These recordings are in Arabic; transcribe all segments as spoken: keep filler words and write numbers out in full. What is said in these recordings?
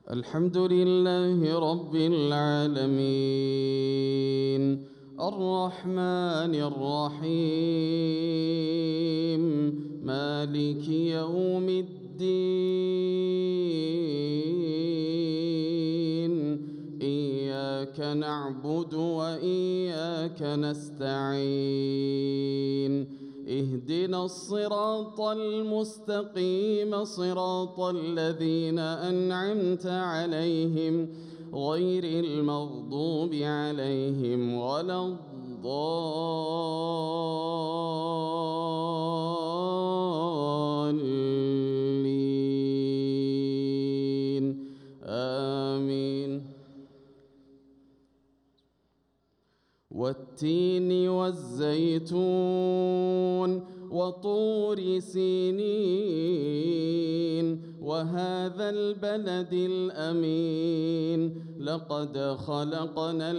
الحمد لله رب العالمين الرحمن الرحيم مالك يوم الدين إياك نعبد وإياك نستعين اهدنا الصراط المستقيم صراط الذين أنعمت عليهم غير المغضوب عليهم ولا الضالين آمين. والتين والزيتون وطور سينين وهذا البلد الأمين لقد خلقنا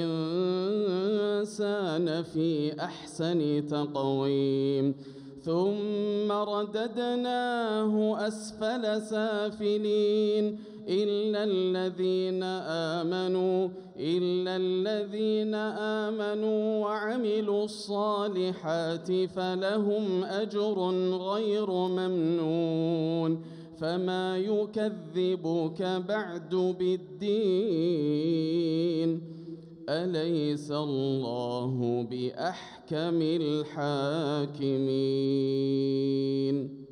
الإنسان في أحسن تقويم ثم رددناه أسفل سافلين إلا الذين آمنوا إلا الذين آمنوا وعملوا الصالحات فلهم أجر غير ممنون فما يكذبك بعد بالدين أليس الله بأحكم الحاكمين.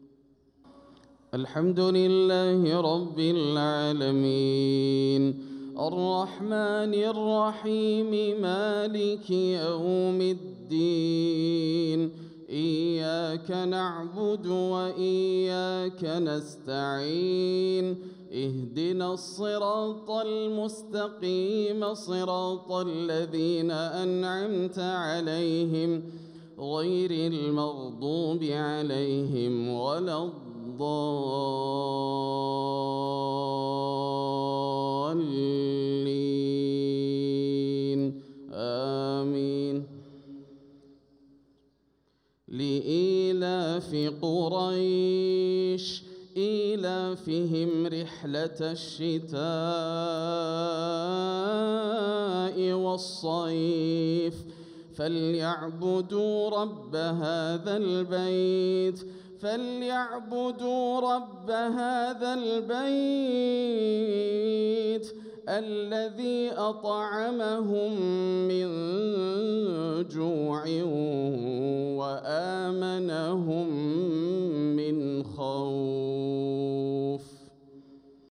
الحمد لله رب العالمين الرحمن الرحيم مالك يوم الدين إياك نعبد وإياك نستعين اهدنا الصراط المستقيم صراط الذين أنعمت عليهم غير المغضوب عليهم ولا الضالين آمين. لإيلاف قريش إيلافهم رحلة الشتاء والصيف فليعبدوا رب هذا البيت فليعبدوا رب هذا البيت الذي أطعمهم من جوع وآمنهم